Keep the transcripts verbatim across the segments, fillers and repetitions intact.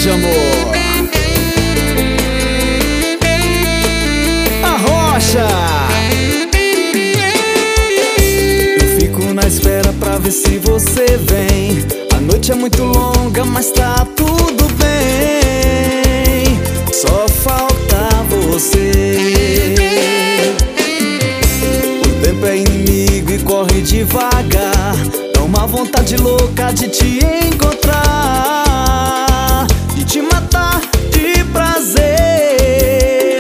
de amor. A Rocha. Eu fico na espera pra ver se você vem. A noite é muito longa, mas tá tudo bem. Só falta você. O tempo é inimigo e corre devagar. Dá uma vontade louca de te encontrar e te matar de prazer.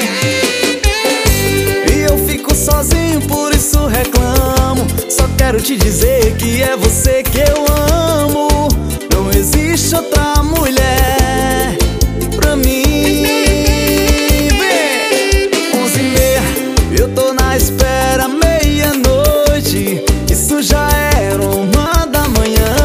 E eu fico sozinho, por isso reclamo. Só quero te dizer que é você que eu amo. Não existe outra mulher pra mim. Vem! Onze e meia, eu tô na espera. Meia-noite, isso já era uma da manhã.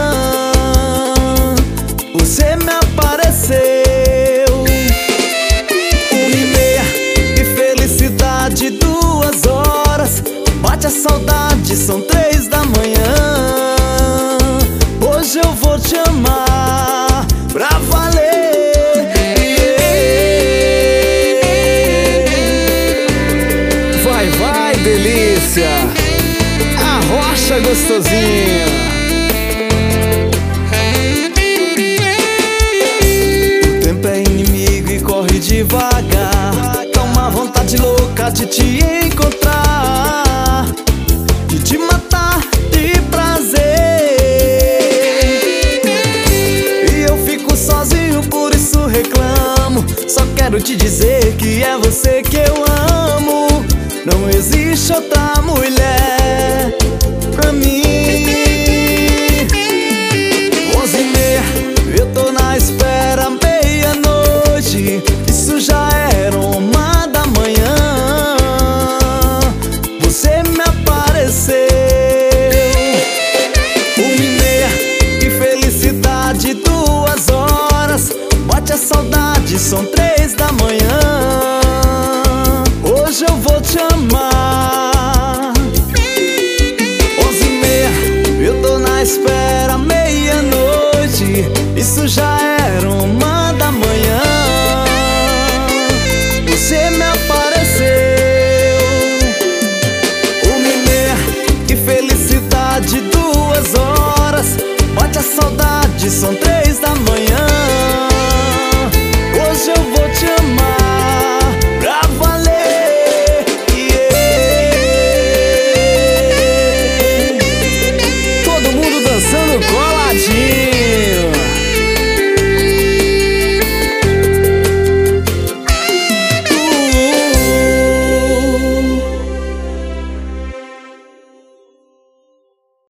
Você me apareceu. Uma e meia, que felicidade. Duas horas, bate a saudade, são três da manhã. Hoje eu vou te amar pra valer. Vai, vai, delícia. A Rocha gostosinha. O tempo é inimigo e corre devagar. Dá uma vontade louca de te encontrar e te matar de prazer. E eu fico sozinho, por isso reclamo. Só quero te dizer que é você que eu amo. Não existe outra mulher